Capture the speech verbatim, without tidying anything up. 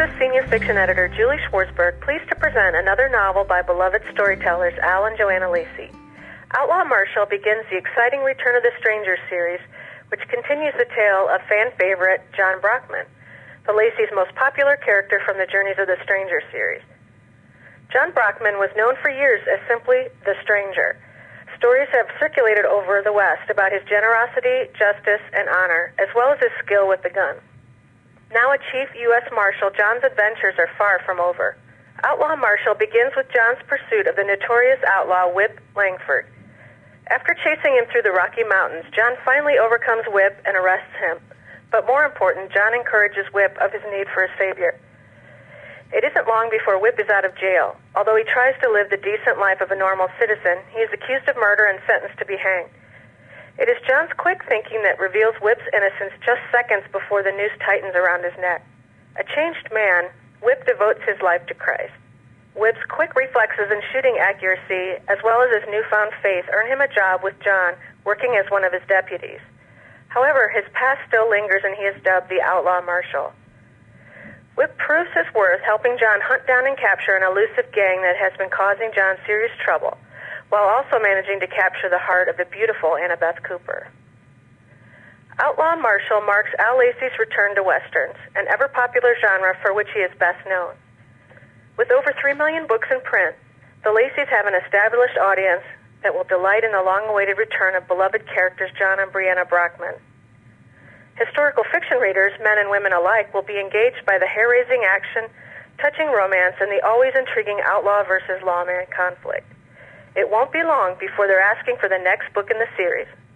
is senior fiction editor Julie Schwartzberg, pleased to present another novel by beloved storytellers Al and Joanna Lacey. Outlaw Marshall begins the exciting Return of the Stranger series, which continues the tale of fan favorite John Brockman, the Lacey's most popular character from the Journeys of the Stranger series. John Brockman was known for years as simply the Stranger. Stories have circulated over the West about his generosity, justice, and honor, as well as his skill with the gun. Now a chief U S Marshal, John's adventures are far from over. Outlaw Marshall begins with John's pursuit of the notorious outlaw Whip Langford. After chasing him through the Rocky Mountains, John finally overcomes Whip and arrests him. But more important, John encourages Whip of his need for a savior. It isn't long before Whip is out of jail. Although he tries to live the decent life of a normal citizen, he is accused of murder and sentenced to be hanged. It is John's quick thinking that reveals Whip's innocence just seconds before the noose tightens around his neck. A changed man, Whip devotes his life to Christ. Whip's quick reflexes and shooting accuracy, as well as his newfound faith, earn him a job with John, working as one of his deputies. However, his past still lingers and he is dubbed the Outlaw Marshal. Whip proves his worth, helping John hunt down and capture an elusive gang that has been causing John serious trouble, while also managing to capture the heart of the beautiful Annabeth Cooper. Outlaw Marshal marks Al Lacey's return to Westerns, an ever-popular genre for which he is best known. With over three million books in print, the Laceys have an established audience that will delight in the long-awaited return of beloved characters John and Brianna Brockman. Historical fiction readers, men and women alike, will be engaged by the hair-raising action, touching romance, and the always intriguing outlaw versus lawman conflict. It won't be long before they're asking for the next book in the series.